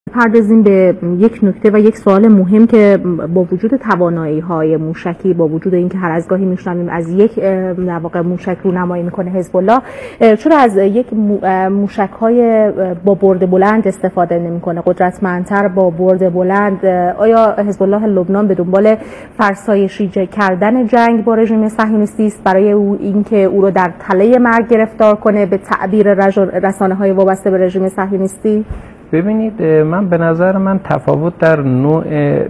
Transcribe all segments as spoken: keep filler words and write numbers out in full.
پردازیم به یک نکته و یک سوال مهم که با وجود توانایی‌های موشکی، با وجود اینکه هر از گاهی می‌شنویم از یک در واقع موشک رونمایی می‌کنه حزب الله، چرا از یک موشک‌های با برد بلند استفاده نمی‌کنه، قدرتمندتر با برد بلند؟ آیا حزب الله لبنان به دنبال فرسایشی کردن جنگ با رژیم صهیونیستی است برای او اینکه او رو در تله مرگ گرفتار کنه به تعبیر رسانه‌های وابسته به رژیم صهیونیستی؟ ببینید، من به نظر من تفاوت در نوع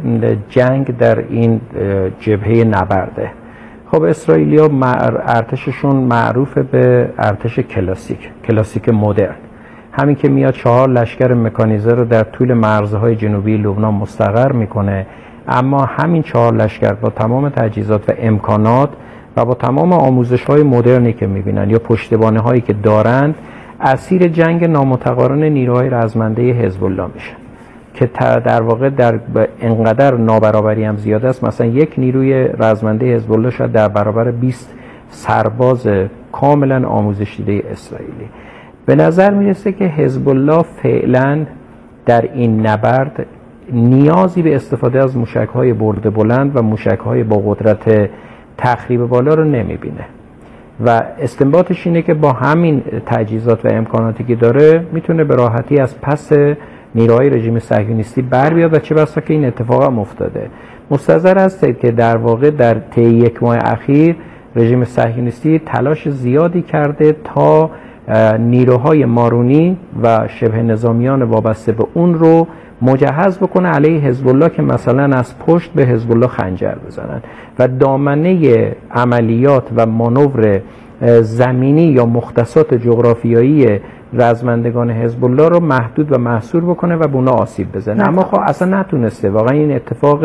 جنگ در این جبهه نبرده. خب اسرائیلیا ارتششون معروف به ارتش کلاسیک، کلاسیک مدرن، همین که میاد چهار لشکر مکانیزه رو در طول مرزهای جنوبی لبنان مستقر میکنه، اما همین چهار لشکر با تمام تجهیزات و امکانات و با تمام آموزش‌های مدرنی که میبینن یا پشتیبانی‌هایی که دارند، اسیر جنگ نامتقارن نیروهای رزمنده حزب الله میشن که در واقع در انقدر نابرابری هم زیاد است. مثلا یک نیروی رزمنده حزب الله شاید در برابر بیست سرباز کاملا آموزش دیده اسرائیلی. به نظر میرسه که حزب الله فعلا در این نبرد نیازی به استفاده از موشک‌های برد بلند و موشک‌های با قدرت تخریب بالا رو نمیبینه و استنباطش اینه که با همین تجهیزات و امکاناتی که داره میتونه به راحتی از پس نیروهای رژیم صهیونیستی بر بیاد و چه بسا که این اتفاق هم افتاده. مستحضر هستید که در واقع در طی یک ماه اخیر رژیم صهیونیستی تلاش زیادی کرده تا نیروهای مارونی و شبه نظامیان وابسته به اون رو مجهز بکنه علیه حزب الله که مثلا از پشت به حزب الله خنجر بزنن و دامنه عملیات و مانور زمینی یا مختصات جغرافیایی رزمندگان حزب الله رو محدود و محصور بکنه و به اونا آسیب بزنه. اما خب اصلا نتونسته. واقعا این اتفاق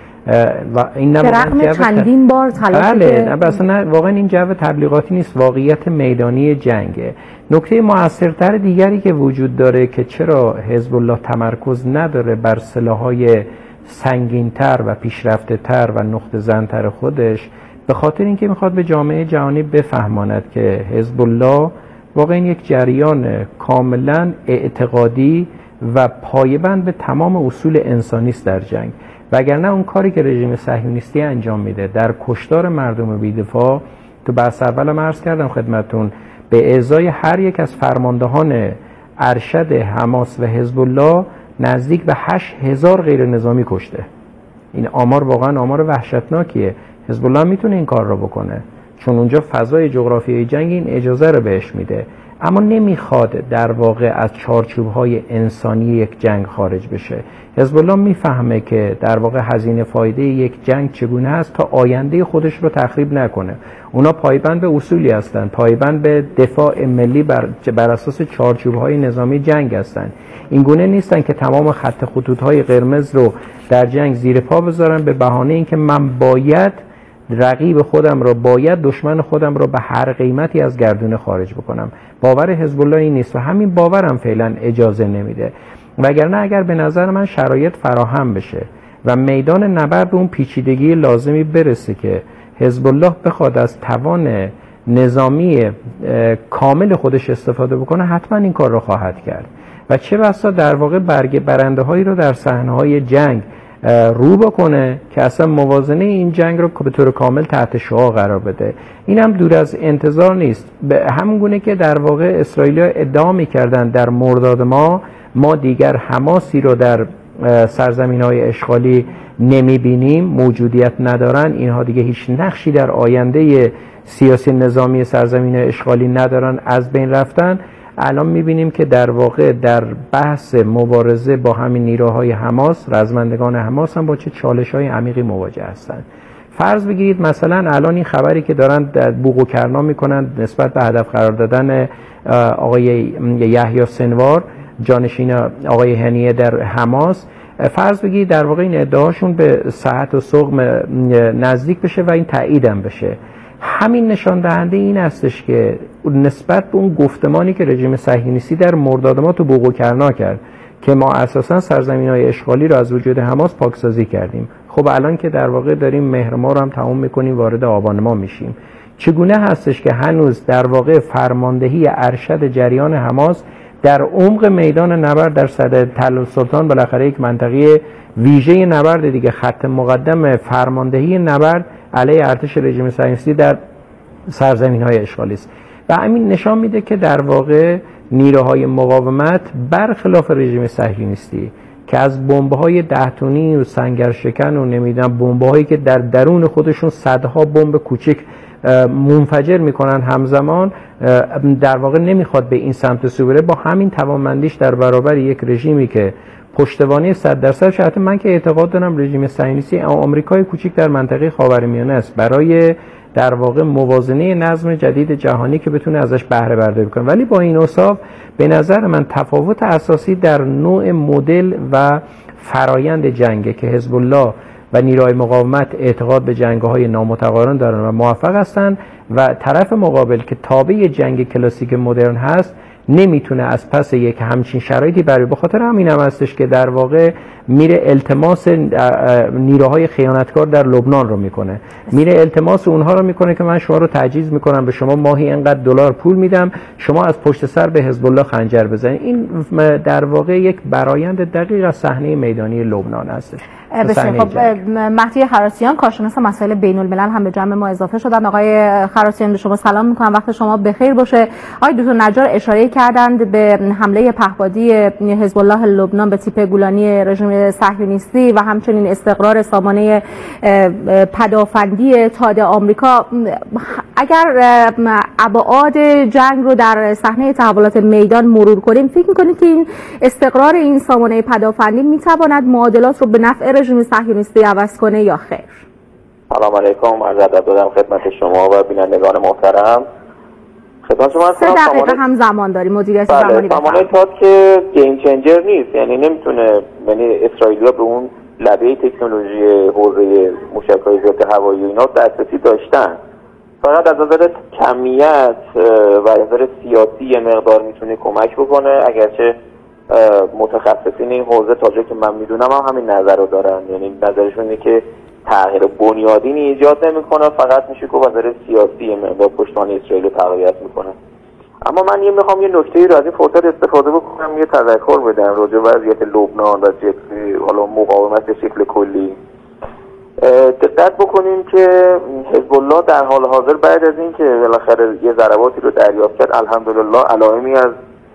و این رغم چندین بار تلاش بله اصلا واقعا این جو تبلیغاتی نیست، واقعیت میدانی جنگه. نکته موثرتر دیگری که وجود داره که چرا حزب الله تمرکز نداره بر سلاح‌های سنگین‌تر و پیشرفته‌تر و نقطه زن‌تر خودش، به خاطر اینکه میخواد به جامعه جهانی بفهماند که حزب الله واقعا یک جریان کاملا اعتقادی و پایبند به تمام اصول انسانی است در جنگ. وگرنه اون کاری که رژیم صهیونیستی انجام میده در کشتار مردم بی‌دفاع، تو بحث اولم عرض کردم خدمتون، به ازای هر یک از فرماندهان ارشد حماس و حزب الله نزدیک به هشت هزار غیر نظامی کشته. این آمار واقعا آمار وحشتناکیه. حزب الله میتونه این کار رو بکنه چون اونجا فضای جغرافیایی جنگ این اجازه رو بهش میده، اما نمیخواد در واقع از چارچوب‌های انسانی یک جنگ خارج بشه. حزب الله میفهمه که در واقع هزینه فایده یک جنگ چگونه است تا آینده خودش رو تخریب نکنه. اونا پایبند به اصولی هستن، پایبند به دفاع ملی بر, بر اساس چارچوب‌های نظامی جنگ هستن. این گونه نیستن که تمام خط خطوط‌های قرمز رو در جنگ زیر پا بذارن به بهانه اینکه من باید رقیب خودم رو، باید دشمن خودم رو به هر قیمتی از گردونه خارج بکنم. باور حزب الله این نیست و همین باورم فعلا اجازه نمیده. وگرنه اگر به نظر من شرایط فراهم بشه و میدان نبرد به اون پیچیدگی لازمی برسه که حزب الله بخواد از توان نظامی کامل خودش استفاده بکنه، حتما این کار رو خواهد کرد و چه بسا در واقع برگ برنده هایی رو در صحنه‌های جنگ رو بکنه که اصلا موازنه این جنگ رو به طور کامل تحت شعاع قرار بده. این هم دور از انتظار نیست. به همون گونه که در واقع اسرائیلی‌ها ادعا می‌کردن در مرداد ما ما دیگر حماسی رو در سرزمین‌های اشغالی نمی‌بینیم، موجودیت ندارن، اینها دیگه هیچ نقشی در آینده سیاسی نظامی سرزمین اشغالی ندارن، از بین رفتن. الان می‌بینیم که در واقع در بحث مبارزه با همین نیروهای حماس، رزمندگان حماس هم با چه چالش‌های عمیقی مواجه هستند. فرض بگیرید مثلا الان این خبری که دارن بوق و کرنا می‌کنن نسبت به هدف قرار دادن آقای یحیی سنوار، جانشین آقای هنیه در حماس، فرض بگیرید در واقع این ادعاشون به صحت و سقم نزدیک بشه و این تایید هم بشه. همین نشان دهنده این هستش که نسبت به اون گفتمانی که رژیم صهیونیستی در مرداد ما تو بوق و کرنا کرد که ما اساسا سرزمین‌های اشغالی رو از وجود حماس پاکسازی کردیم، خب الان که در واقع داریم مهر ماه رو هم تموم می‌کنیم، وارد آبان ماه میشیم، چگونه هستش که هنوز در واقع فرماندهی ارشد جریان حماس در عمق میدان نبرد در صدد تل السلطان بالاخره یک منطقه ویژه نبرد دیگه، خط مقدم فرماندهی نبرد علیه ارتش رژیم صهیونیستی در سرزمین‌های اشغالی است و همین نشان میده که در واقع نیروهای مقاومت برخلاف رژیم صهیونیستی که از بمب‌های ده تنی و سنگرشکن و نمیدونم بمب‌هایی که در درون خودشون صدها بمب کوچک منفجر میکنن همزمان، در واقع نمیخواد به این سمت سو بره، با همین توانمندیش در برابر یک رژیمی که پشتوانه صد درصد شاید من که اعتقاد دارم رژیم صهیونیستی آمریکای کوچیک در منطقه خاورمیانه است برای در واقع موازنه نظم جدید جهانی که بتونه ازش بهره برداری کنه. ولی با این اوصاف به نظر من تفاوت اساسی در نوع مدل و فرایند جنگه که حزب الله و نیروهای مقاومت اعتقاد به جنگ‌های نامتقارن دارن و موفق هستند و طرف مقابل که تابع جنگ کلاسیک مدرن هست نمیتونه از پس یک همچین شرایطی برای به خاطر همین هم هستش که در واقع میره التماس نیروهای خیانتکار در لبنان رو میکنه، میره التماس اونها رو میکنه که من شما رو تعجیز میکنم، به شما ماهی اینقدر دلار پول میدم، شما از پشت سر به حزب الله خنجر بزنید. این در واقع یک برآیند دقیق از صحنه میدانی لبنان هستش. بسیار خب، مهدی خراسیان کارشناس مسائل بین الملل هم به جمع ما اضافه شدن. آقای خراسیان به شما سلام میکنم، وقت شما بخیر باشه. آقای دکتر نجار اشاره کردند به حمله پهپادی حزب الله لبنان به تیپ گولانی رژیم صهیونیستی و همچنین استقرار سامانه پدافندی تاد آمریکا. اگر ابعاد جنگ رو در صحنه تحولات میدان مرور کنیم، فکر میکنید که این استقرار این سامانه پدافندی میتواند معادلات رو به نفع رژیم صهیونیستی عوض کنه یا خیر؟ سلام علیکم، عرض ادب دارم خدمت شما و بینندگان محترم. خدمت شما سه دقیقه هم زمان داریم مدیریت بله، زمانی. سامانه تاد که گیم چنجر نیست، یعنی نمیتونه، یعنی اسرائیلیا به اون لبه تکنولوژی حوزه موشک‌های ضد هوایی و اینا دسترسی داشتن، فقط از نظر کمیت و از نظر سیاسی یه مقدار میتونه کمک بکنه، اگرچه متخصصین این حوزه تا جایی که من میدونم هم همین نظر رو دارن، یعنی نظرشون اینه که تغییر بنیادینی ایجاد نمیکنه، فقط میشه که وزیر سیاسی مقدار پشتوانه اسرائیل تقویت میکنه. اما من یه میخوام یه نکته‌ای رو از این فرصت استفاده بکنم، یه تذکر بدم راجع به وضعیت لبنان و حالا مقاومت به شکل کلی. دقت بکنیم که حزب الله در حال حاضر بعد از اینکه بالاخره یه ضرباتی رو دریافت کرد، الحمدلله علائمی از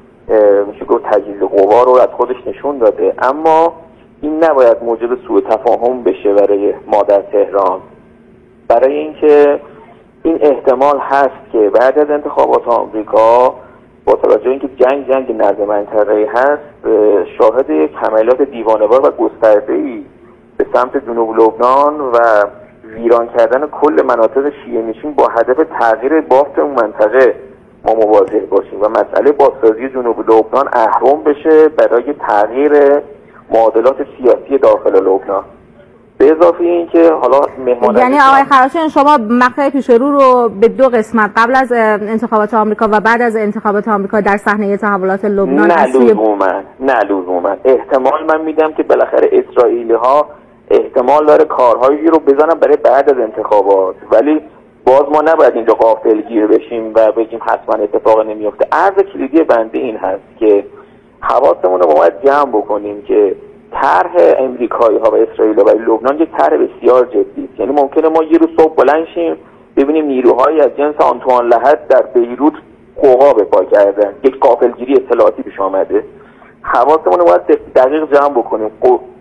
میشه گفت تجهیز قوا رو از خودش نشون داده، اما این نباید موجب سوء تفاهم بشه برای ما در تهران، برای اینکه این احتمال هست که بعد از انتخابات آمریکا با توجه اینکه جنگ جنگ نرد منطقه‌ای هست، شاهد یک حملات دیوانه‌وار و گسترده‌ای به سمت جنوب لبنان و ویران کردن کل مناطق شیعه نشین با هدف تغییر بافت اون منطقه ما مواجه باشیم و مسئله بازسازی جنوب لبنان اهرم بشه برای تغییر معادلات سیاسی داخل لبنان. به اضافه این که حالا مهمان یعنی آقای خراسیان شما مقطع پیش رو رو به دو قسمت، قبل از انتخابات آمریکا و بعد از انتخابات آمریکا در صحنه تحولات لبنان، نه لزوما نه لزوما احتمال من میدم که بالاخره اسرائیلی ها احتمال داره کارهایی رو بزنن برای بعد از انتخابات، ولی باز ما نباید اینجا غافلگیر بشیم و بگیم حتما اتفاق نمیفته. عرض کلیدی بنده این هست که حواسمون رو باید جمع بکنیم که طرح امریکایی ها و اسرائیل و لبنان یک طرح بسیار جدی است. یعنی ممکنه ما یه روز صبح بلند شیم ببینیم نیروهایی از جنس آنتوان لحد در بیروت قوا به پا کردن، یک غافلگیری اطلاعاتی پیش آمده. حواسمون رو باید دقیق جمع بکنیم.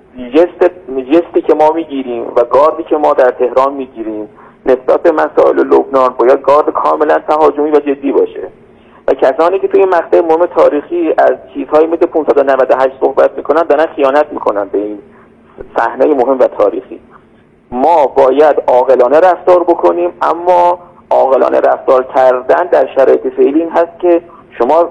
جست جستی که ما میگیریم و گاردی که ما در تهران میگیریم نسبت به مسائل لبنان باید گارد کاملا تهاجمی و جدی باشه و کسانی که توی مقطع مهم تاریخی از چیزهایی مثل پانصد و نود و هشت صحبت میکنن دارن خیانت میکنن به این صحنه مهم و تاریخی. ما باید عاقلانه رفتار بکنیم، اما عاقلانه رفتار کردن در شرایط فعلی این هست که شما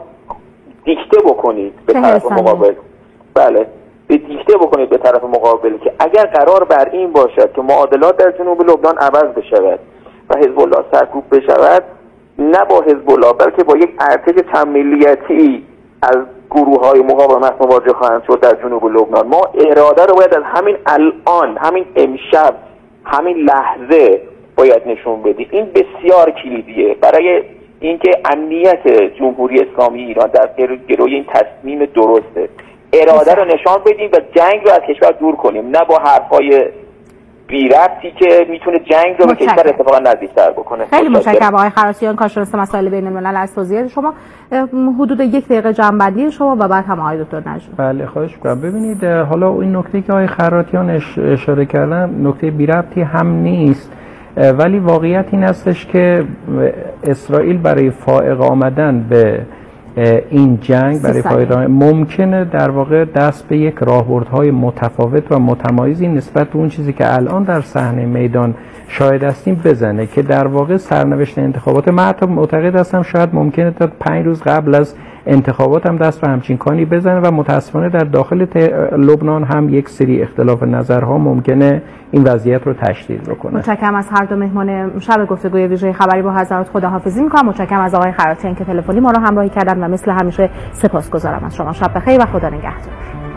دیکته بکنید به طرف مقابل. بله، به دیکته بکنید به طرف مقابل که اگر قرار بر این باشد که معادلات در جنوب لبنان عوض بشود و حزب الله سرکوب بشود، نه با حزب الله بلکه با یک ارتش چند ملیتی از گروه های مقاومت مواجه خواهند شد در جنوب لبنان. ما اراده رو باید از همین الان، همین امشب، همین لحظه باید نشون بدیم. این بسیار کلیدیه برای اینکه امنیت جمهوری اسلامی ایران در گروی این تصمیم درسته، اراده رو نشان بدیم و جنگ رو از کشور دور کنیم، نه با حرفای بی ربطی که میتونه جنگ رو به کشور اتفاقا نزدیک‌تر بکنه. خیلی متشکرم آقای خراتیان، کارشناس مسائل بین الملل، از توضیح شما. حدود یک دقیقه جنبندی شما و بعد هم آقای دکتر نجم. بله خواهش می‌کنم. ببینید حالا این نکته که آقای خراتیان اشاره کردن نکته بی ربطی هم نیست، ولی واقعیت این هستش که اسرائیل برای فائق آمدن به این جنگ، برای فائق ممکنه در واقع دست به یک راهبردهای متفاوت و متمایزی نسبت به اون چیزی که الان در صحنه میدان شاهد هستیم بزنه، که در واقع سرنوشت انتخابات، من حتی معتقد هستم شاید ممکنه تا پنج روز قبل از انتخابات هم دست به همچین کانی بزنه و متاسفانه در داخل لبنان هم یک سری اختلاف نظرها ممکنه این وضعیت رو تشدید بکنه. متشکرم از هر دو مهمان شب گفتگوی ویژه خبری با حضرات، خداحافظی می‌کنم. متشکرم از آقای خراتیان که تلفنی ما رو همراهی کردن و مثل همیشه سپاسگزارم از شما. شب بخیر و خدا نگهدار.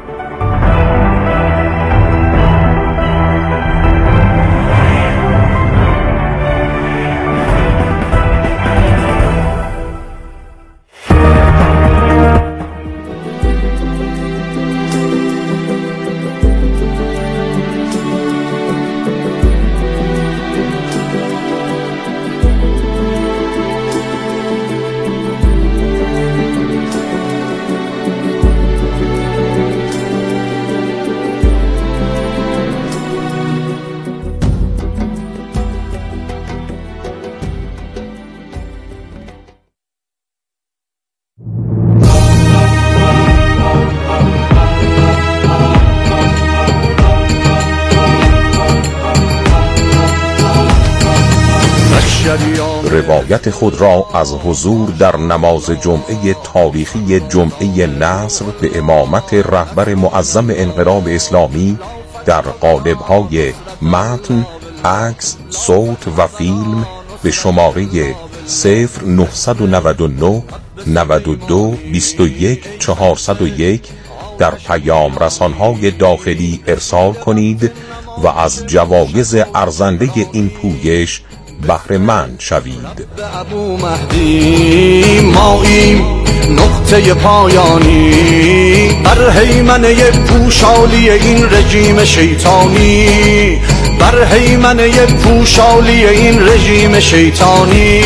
روایت خود را از حضور در نماز جمعه تاریخی جمعه نصر به امامت رهبر معظم انقلاب اسلامی در قالب‌های متن، عکس، صوت و فیلم به شماره صفر نه نه نه نود و دو بیست و یک چهارصد و یک در پیام رسان‌های داخلی ارسال کنید و از جوایز ارزنده این پویش بهره مند شوید. ابو مهدی ماییم نقطه پایانی بر هیمنه پوشالی این رژیم شیطانی، بر هیمنه پوشالی این رژیم شیطانی.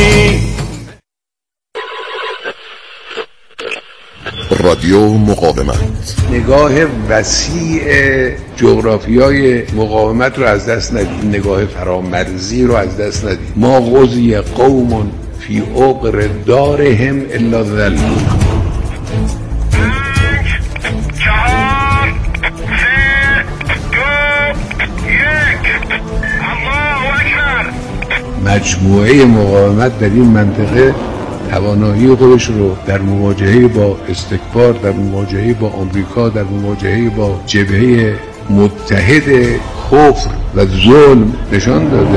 رادیو مقاومت، نگاه وسیع جغرافیای مقاومت رو از دست ندید، نگاه فرامرزی رو از دست ندید. ما غزی قوم فی عقر دارهم الا ذلون. مجموعه مقاومت در این منطقه توانایی خودش رو در مواجهه با استکبار، در مواجهه با آمریکا، در مواجهه با جبهه متحد کفر و ظلم نشان داده.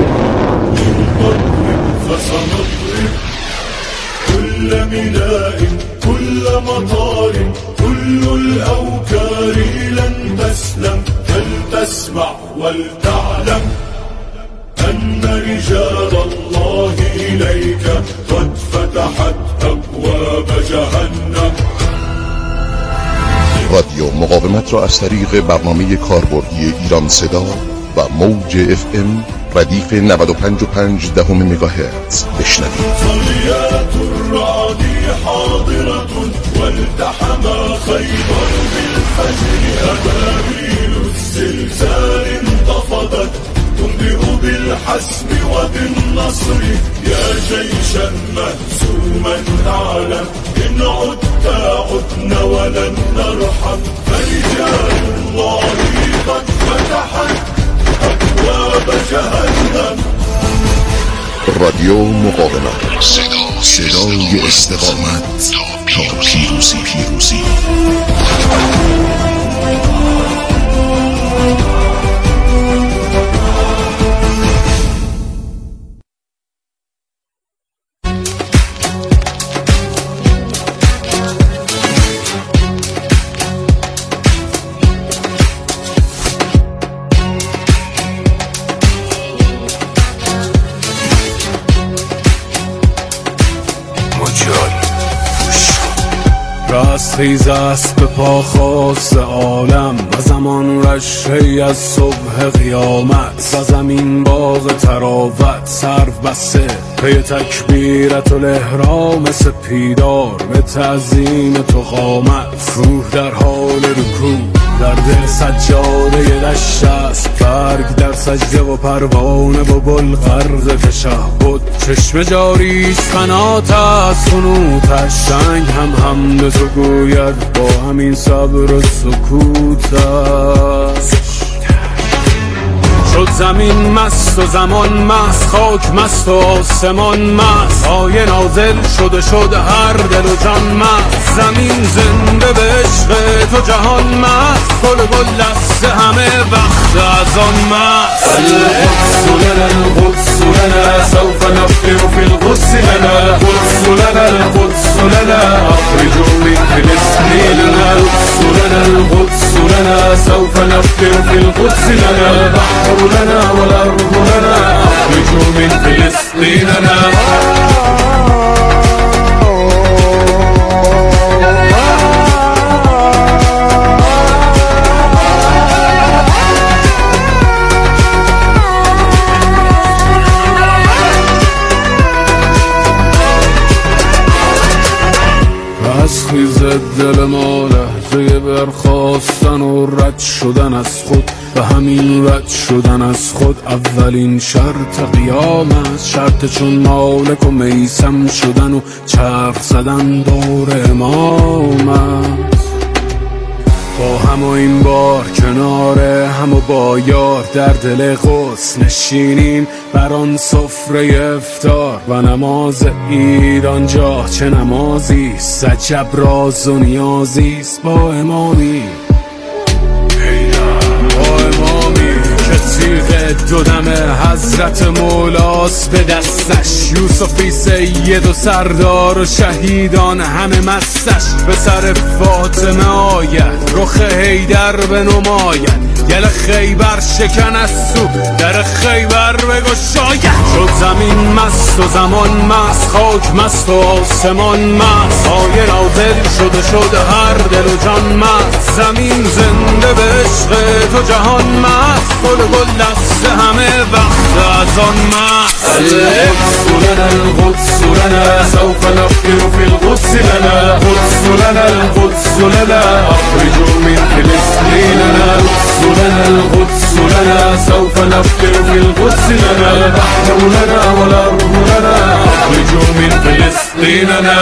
كل ميناء كل مطار كل الأوكار لن تسلم فلتسمع ولتعلم أن رجال الله إليك قد فتحت أبواب جهنم. رادیو مقاومت را از طریق برنامه کاربردی ایران صدا و موج اف ام ردیف نود و پنج و پنج دهم مگاهرتز بشنوید. صليات الرعد حاضرة والتحم خيبر بالفجر أبابيل الزلزال انتفضت تنبئ بالحسب وبالنصر يا جيشا مهزوما تعلم إن عدت عدنا ولن نرحم فرجال الله قد فتحت أبواب جهنم. رادیو مقاومت، صدا صدای استقامت تا پیروزی پیروزی. خیز است به پا خواست عالم و زمان رشحی از صبح قیامت و زمین باغ تراوت سرو بسته پی تکبیرت الاحرام سپیدار به تعظیم تو قامت روح در حال رکوع در دل سجاده دشت است برگ در سجده و پروانه و گل غرق تشهد چشم جاریست قنات از خنوتش سنگ هم حمد تو گوید با همین صبر و سکوتش شد زمین مست و زمان مست خاک مست و آسمان مست آیه نازل شده شد هر دل و جان مست زمین زنده به عشق تو جهان مست گل گل دست همه وقت از آن مست القدس لنا القدس لنا سوف نفطر في القدس لنا القدس لنا القدس لنا اخرجوا من فلسطين لنا القدس لنا القدس لنا سوف نفطر في القدس لنا البحر لنا والأرض لنا أخرجوا من فلسطين لنا از خیز دل ما لحظه برخواستن و رد شدن از خود و همین رد شدن از خود اولین شرط قیام است شرط چون مالک و میسم شدن و چرخ زدن دور امام است با هم و این بار کنار هم و با یار در دل قدس نشینیم بر آن سفره افطار و نماز عید آنجا چه نمازیست عجب راز و نیازیست با امامی تیغ دو دم حضرت مولاست به دستش یوسفی سید و سردار و شهیدان همه مستش به سر فاطمه آید رخ حیدر به نماید گل خیبر شکن از سو در خیبر بگشاید شد زمین مست و زمان مست خاک مست و آسمان مست آیه نازل شده شد هر دل و جان مست زمین زنده به عشق تو جهان مست گل گل دست همه وقت از آن مست القدس لنا القدس لنا سوف نفطر في القدس لنا القدس لنا القدس لنا اخرجوا من فلسطين لنا القدس لنا القدس لنا سوف نفطر في القدس لنا البحر لنا والأرض لنا اخرجوا من فلسطين لنا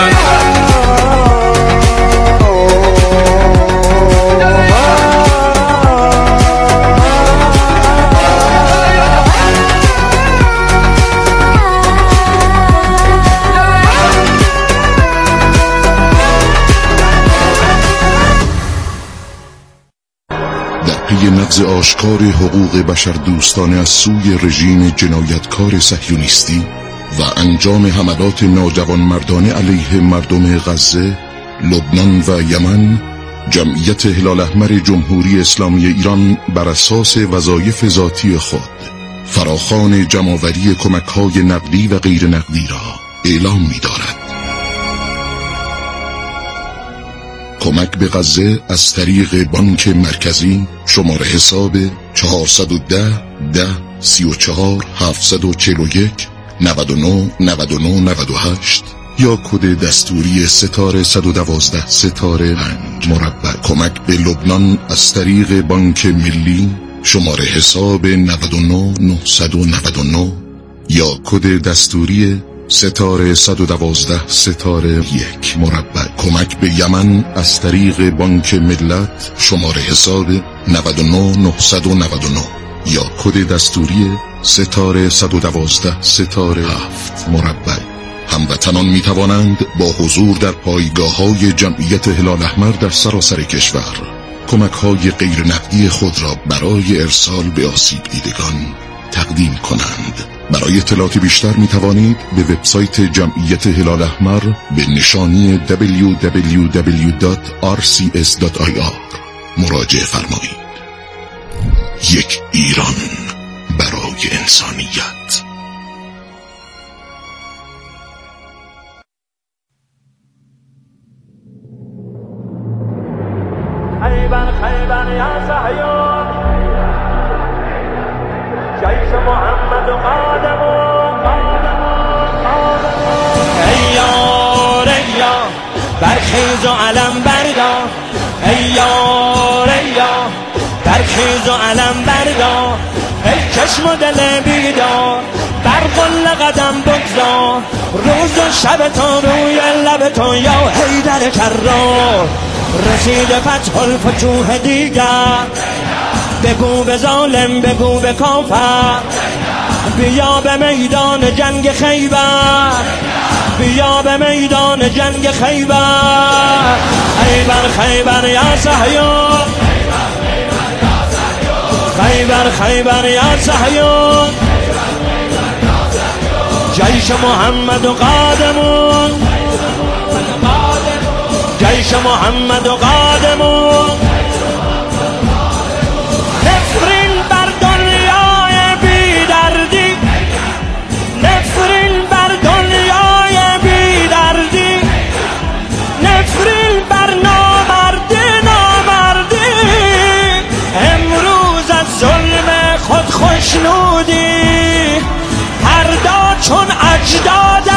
پی نقض آشکار حقوق بشر دوستانه از سوی رژیم جنایتکار صهیونیستی و انجام حملات ناجوانمردانه علیه مردم غزه، لبنان و یمن، جمعیت هلال احمر جمهوری اسلامی ایران بر اساس وظایف ذاتی خود فراخوان جمع‌آوری کمک‌های نقدی و غیر نقدی را اعلام می‌دارد. کمک به غزه از طریق بانک مرکزی شماره حساب چهارصد و ده ده سی و چهار هفتصد و چهل و یک نود و نه نود و نه نود و هشت یا کد دستوری ستاره صد و دوازده ستاره پنج مربع. کمک به لبنان از طریق بانک ملی شماره حساب نود و نه نهصد و نود و نه یا کد دستوری ستاره صد و دوازده ستاره یک مربع. کمک به یمن از طریق بانک ملت شماره حساب نود و نه نهصد و نود و نه یا کد دستوری ستاره صد و دوازده ستاره هفت مربع. هموطنان می توانند با حضور در پایگاه های جمعیت هلال احمر در سراسر کشور کمک های غیر نقدی خود را برای ارسال به آسیب دیدگان تقدیم کنند. برای اطلاعات بیشتر می توانید به وبسایت جمعیت هلال احمر به نشانی دبلیو دبلیو دبلیو دات آر سی اس دات آی آر مراجعه فرمایید. یک ایران برای انسانیت. خیز و علم بردار ای یار ای یار، در خیز و علم بردار ای چشم و دل بیدار، بر قل قدم بگذار روز و شب تا روی لب تو یا حیدر کرار. رسید فتح الفتوح دیگر، بگو به ظالم بگو به کافر، بیا به میدان جنگ خیبر، بیا به میدان جنگ خیبر. خیبر خیبر یا صهیون، خیبر خیبر یا صهیون، جیش محمد و قادمون، جیش محمد و قادمون. نفرین بر دنیای بی دردی، نفرین بر دنیای بی دردی، نفرین بر نامردی نامردی. امروز از ظلم خود خوشنودی، فردا چون اجدادت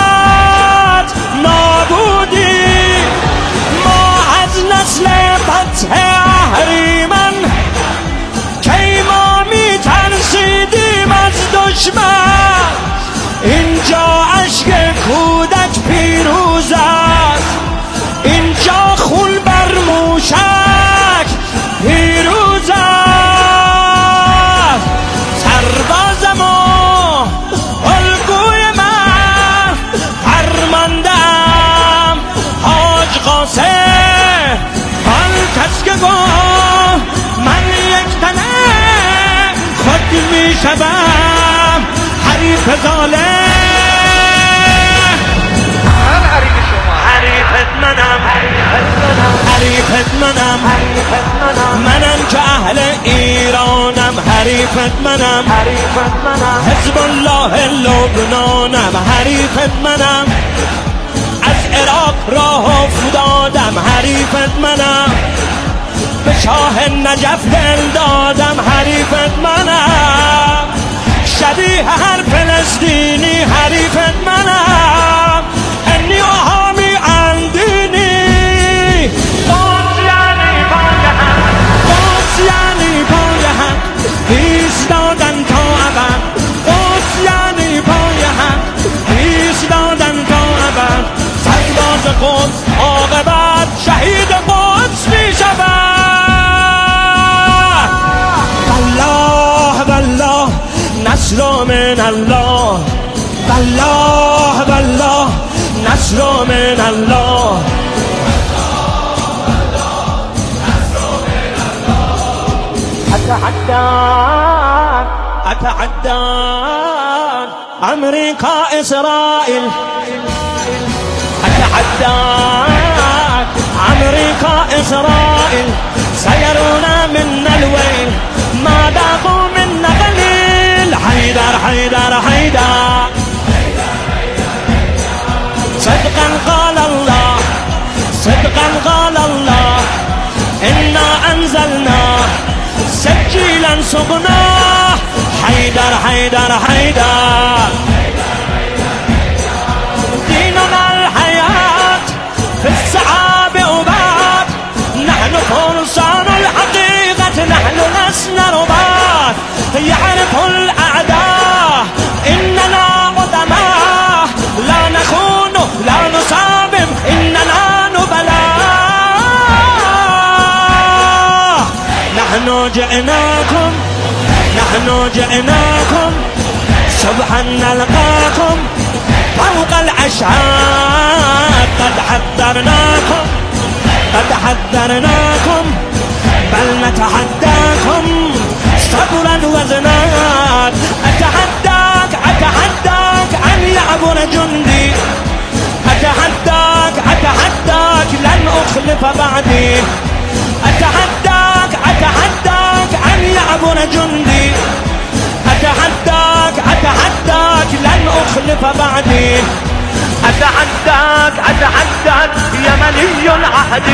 نابودی. ما از نسل فتح اهریمن کی ما می ترسیدیم از دشمن. اینجا اشک کودک پیروز است، اینجا خون بر موشک پیروز است. سرباز ما الگوی من فرماندم، حاج قاسم آن کس که گفت من یک تنه خود می شدم حریف ظالم. من حریف شما، حریفت منم، حریفت منم، منم که اهل ایرانم. حریفت منم، حزب الله لبنانم. حریفت منم، از عراق راه افتادم. حریفت منم، به شاه نجف دل دادم. حریفت منم، شبیه هر فلسطینی. حریفت منم، انی حامی اندینی. قدس یعنی پای هم، قدس یعنی پای هم، ایستادن تا ابد. قدس یعنی پای هم، ایستادن تا ابد. سرباز قدس عاقبت شهید قدس می شود. والله والله نصر من الله، والله والله نصر من الله. أتحداك أتحداك أمريكا إسرائيل، أتحداك أمريكا إسرائيل. سيرون منا الويل ما ذاقوا منا قليل. حيدر حيدر حيدر، صدقا قال الله، صدقا قال الله، إنا أنزلنا سجيلا سقناه. حيدر حيدر حيدر، ديننا الحياة في الصعاب أباد. نحن فرسان الحقيقة، نحن لسنا رباط. يعرف الأعداء إننا قدماء، لا نخون لا نصابم إننا نبلاء. نحن جئناكم، نحن جئناكم صبحا نلقاكم فوق الأشعاب. قد حذرناكم، قد حذرناكم، بل نتحداكم صبرا وزناد. أتحداك أتحداك أن يعبر جندي، أتحداك أتحداك لن أخلف بعدي. أتحداك أتحداك أن يعبر جندي، أتحداك أتحداك لن أخلف بعدي. أتحداك أتحداك يمني العهد.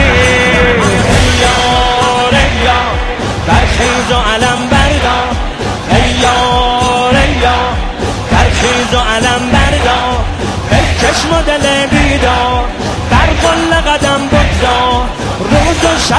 يار يار برخیز و علم بردار، ای یار ای یار برخیز و علم بردار. ای چشم و دل بیدار، بر قل قدم بگذار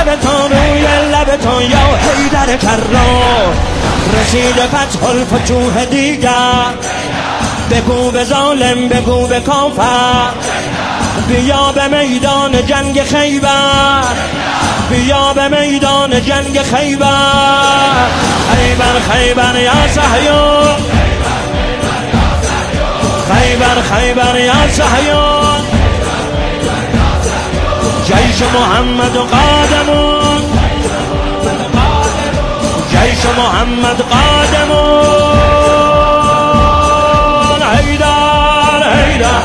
لبتون روی لبتون یا حیدر کرار رسیده فتح الفتوح دیگر بگو به ظالم بگو به کافر بیا به میدان جنگ خیبر بیا به میدان جنگ خیبر خیبر خیبر یا صهیون خیبر خیبر یا صهیون جیش محمد قادمون جیش محمد قادمون حیدر حیدر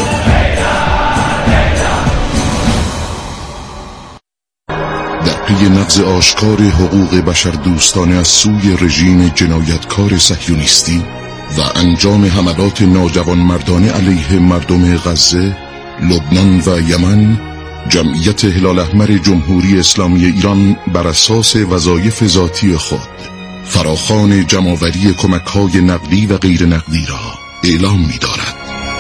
در پی نقض آشکار حقوق بشر دوستانه از سوی رژیم جنایتکار صهیونیستی و انجام حملات ناجوانمردانه علیه مردم غزه، لبنان و یمن، جمعیت هلال احمر جمهوری اسلامی ایران بر اساس وظایف ذاتی خود فراخوان جمع‌آوری کمک‌های نقدی و غیر نقدی را اعلام می‌دارد.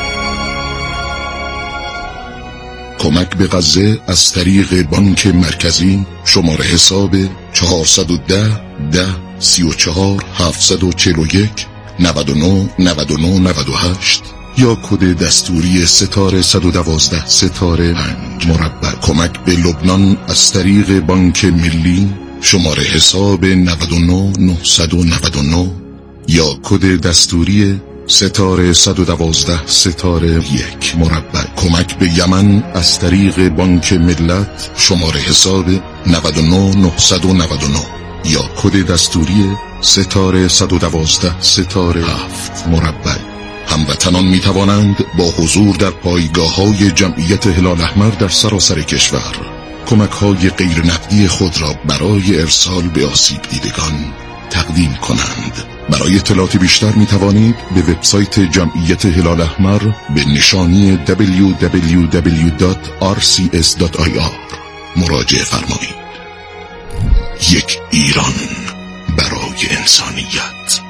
کمک به غزه از طریق بانک مرکزی شماره حساب چهارصد و ده ده سی و چهار هفتصد و چهل و یک نود و نه نود و نه نود و هشت یا کد دستوری ستاره صد و دوازده ستاره پنج مربع. کمک به لبنان از طریق بانک ملی شماره حساب نود و نه نهصد و نود و نه یا کد دستوری ستاره صد و دوازده ستاره یک مربع. کمک به یمن از طریق بانک ملت شماره حساب نود و نه نهصد و نود و نه یا کد دستوری ستاره صد و دوازده ستاره هفت مربع. هموطنان می توانند با حضور در پایگاه‌های جمعیت هلال احمر در سراسر کشور کمک‌های غیر نقدی خود را برای ارسال به آسیب دیدگان تقدیم کنند. برای اطلاعات بیشتر می توانید به وبسایت جمعیت هلال احمر به نشانی دبلیو دبلیو دبلیو دات آر سی اس دات آی آر مراجعه فرمایید. یک ایران برای انسانیت.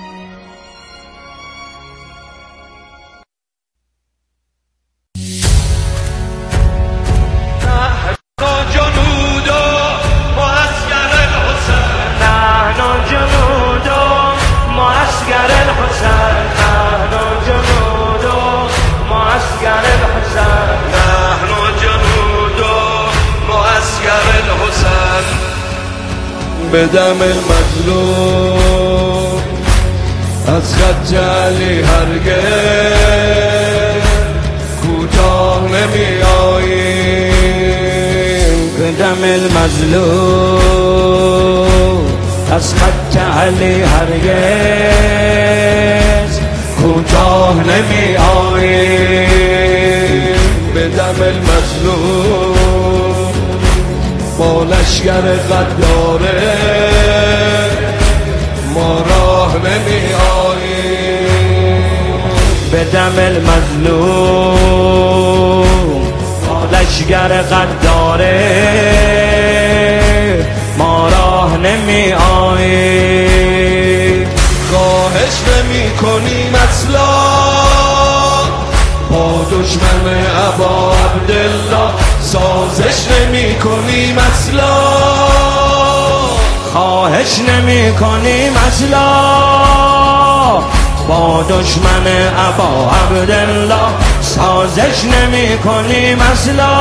به دم مظلوم از خط علی هرگز کوتاه نمی آییم. به دم المظلوم از خط علی هرگز کوتاه نمی آییم. به دم المظلوم با لشگر غداره ما راه نمی آییم. به دم المظلوم با لشگر غداره ما راه نمی آییم. خواهش نمی کنیم اصلا با دشمن ابا عبدالله سازش نمی کنیم اصلا. خواهش نمی کنیم اصلا با دشمن ابا عبدالله سازش نمی کنیم اصلا.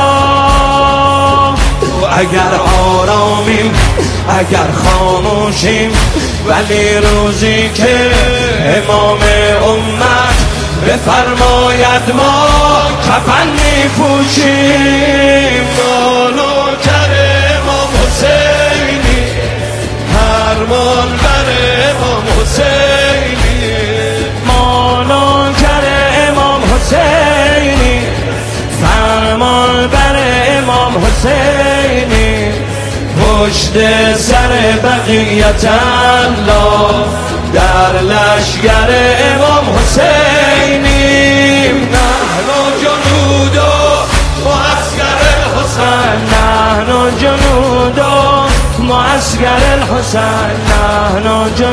اگر آرامیم اگر خاموشیم ولی روزی که امام امت بفرماید ما کفن می پوشیم. مانو کر امام حسینی فرمان بر امام حسینی. مانو کر امام حسینی فرمان بر امام حسینی. پشت سر بقیت الله در لشگر امام حسینیم. نحن جنود معسكر الحسین نحن جنود معسكر الحسین نحن جنود